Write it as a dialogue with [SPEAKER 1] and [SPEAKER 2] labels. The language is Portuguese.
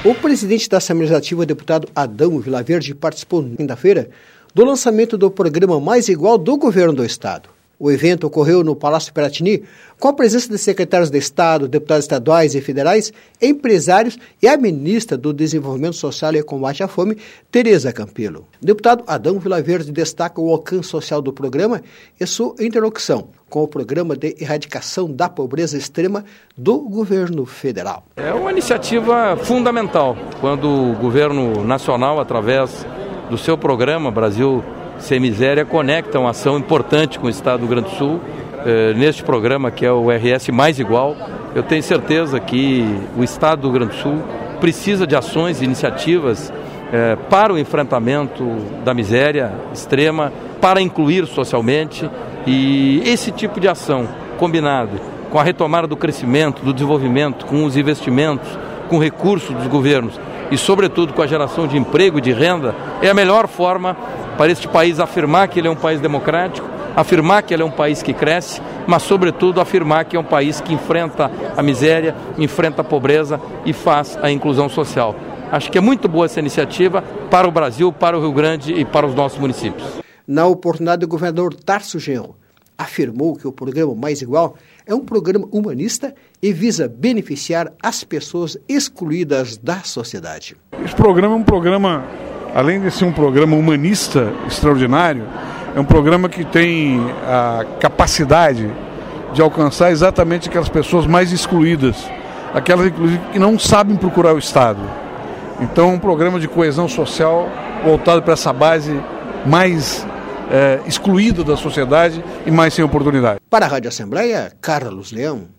[SPEAKER 1] O presidente da Assembleia Legislativa, deputado Adão Vilaverde, participou na quinta-feira do lançamento do programa Mais Igual do Governo do Estado. O evento ocorreu no Palácio Piratini, com a presença de secretários de Estado, deputados estaduais e federais, empresários e a ministra do Desenvolvimento Social e Combate à Fome, Tereza Campelo. O deputado Adão Vilaverde destaca o alcance social do programa e sua interlocução com o Programa de Erradicação da Pobreza Extrema do Governo Federal.
[SPEAKER 2] É uma iniciativa fundamental, quando o governo nacional, através do seu programa Brasil Sem Miséria, conecta uma ação importante com o Estado do Rio Grande do Sul, neste programa que é o RS Mais Igual. Eu tenho certeza que o Estado do Rio Grande do Sul precisa de ações e iniciativas para o enfrentamento da miséria extrema, para incluir socialmente, e esse tipo de ação, combinado com a retomada do crescimento, do desenvolvimento, com os investimentos, com recursos dos governos e, sobretudo, com a geração de emprego e de renda, é a melhor forma para este país afirmar que ele é um país democrático, afirmar que ele é um país que cresce, mas, sobretudo, afirmar que é um país que enfrenta a miséria, enfrenta a pobreza e faz a inclusão social. Acho que é muito boa essa iniciativa para o Brasil, para o Rio Grande e para os nossos municípios.
[SPEAKER 1] Na oportunidade, o governador Tarso Genro afirmou que o programa Mais Igual é um programa humanista e visa beneficiar as pessoas excluídas da sociedade.
[SPEAKER 3] Esse programa é um programa, além de ser um programa humanista extraordinário, é um programa que tem a capacidade de alcançar exatamente aquelas pessoas mais excluídas, aquelas inclusive que não sabem procurar o Estado. Então, um programa de coesão social voltado para essa base mais excluída da sociedade e mais sem oportunidade.
[SPEAKER 1] Para a Rádio Assembleia, Carlos Leão.